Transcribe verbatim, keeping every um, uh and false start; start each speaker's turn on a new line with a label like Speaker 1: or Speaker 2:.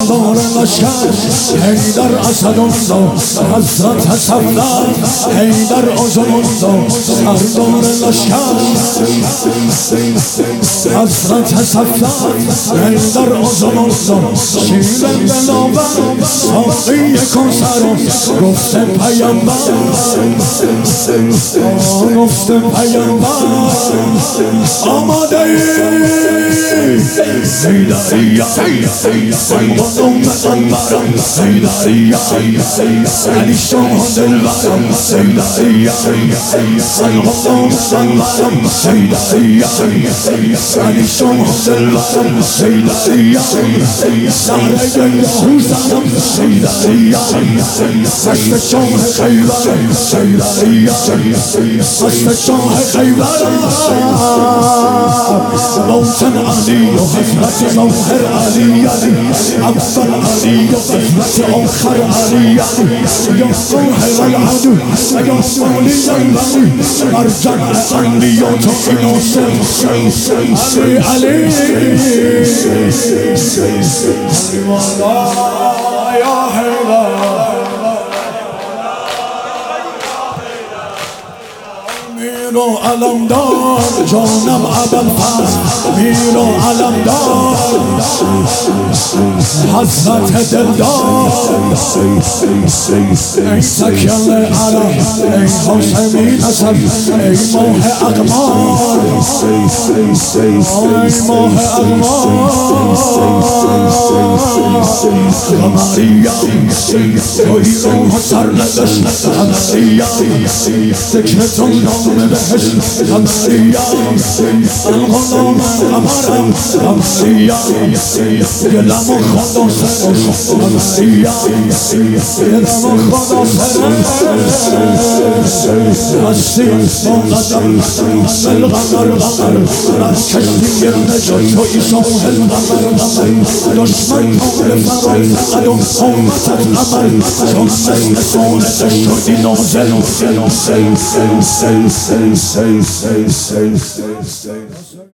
Speaker 1: سردار لشکر حیدر اسدالله حضرت صفدر حیدر آزادالله سردار لشکر حضرت صفدر حیدر آزادالله شیر دلاور ساقی کوثر گفته پیامبر گفته پیامبر آماده ای سیداریا خانم انبرم سیداریا علی شاه دلبرم سیداریا خانم انبرم سیداریا علی شاه دلبرم سیداریا ساره یهوزم سیداریا حسن شاه خیبرم سیداریا حسن شاه خیبرم موطن علی و حضرت جوهر علی اول علی و حضرت آخر علی یا صاحب العدو یا مولی الولی مرجع انبیا تو ناصر علی علی یا حیدر میر و علمدار جانم ابوالفضل میر و علمدار حضرت دلدار ای سکن عرب ای هاشمی نسب ای ماه اقمار ای ماه اقمار قمریا توی روح سرنوشت قمریا ذکرتون نام بهشت قمریا الغلام قمرم قمریا گلم و خدا سرش قمریا گلم و خدا سرش هستی مقدم القمر قمر کشتی نجات توی ساحل قمر قمر دشمن کامل فرای فقد و قومت قمر چون مثل سونه شدی نازل سل سل سل سل سل سل سل